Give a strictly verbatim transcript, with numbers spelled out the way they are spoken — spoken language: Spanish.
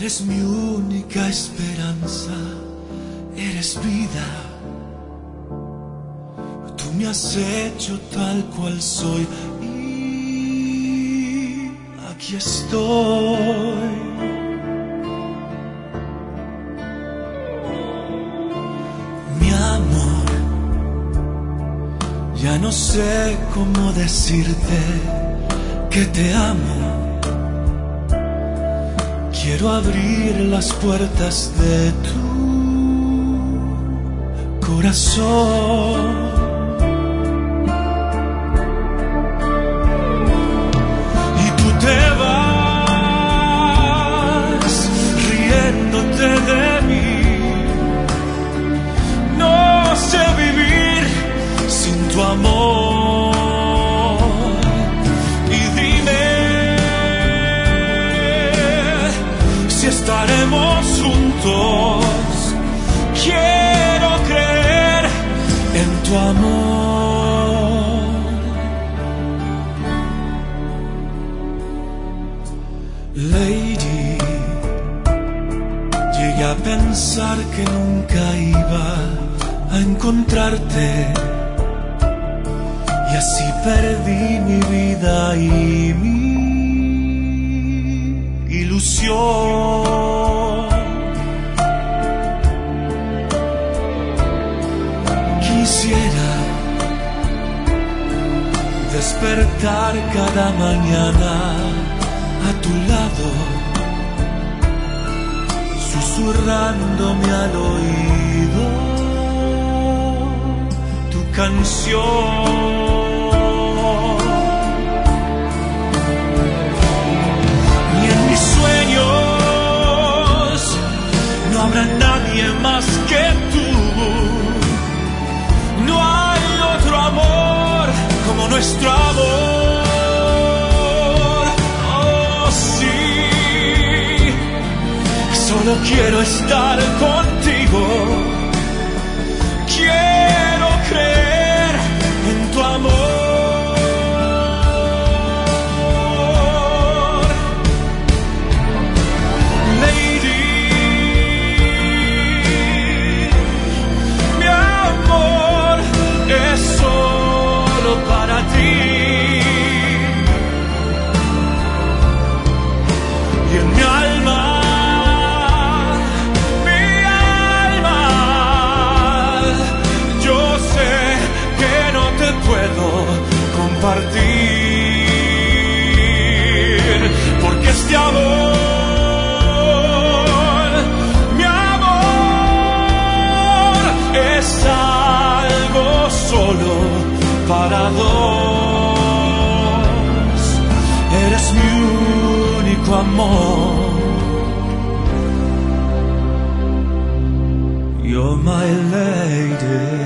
Eres mi única esperanza, eres vida. Tú me has hecho tal cual soy y aquí estoy. Mi amor, ya no sé cómo decirte que te amo. Quiero abrir las puertas de tu corazón. Y tú te vas riéndote de mí. No sé vivir sin tu amor. Y dime si estaremos juntos. Quiero creer en tu amor. Lady, llegué a pensar que nunca iba a encontrarte, y así perdí mi vida y mi ilusión. Quisiera despertar cada mañana a tu lado, susurrándome al oído tu canción. Sueños no habrá nadie más que tú. No hay otro amor como nuestro amor. Oh sí, solo quiero estar contigo. Quiero creer en tu amor. Para ti, y en mi alma, mi alma, yo sé que no te puedo compartir, porque este amor, mi amor, es algo solo para dos. Eres mi único amor. You're my lady.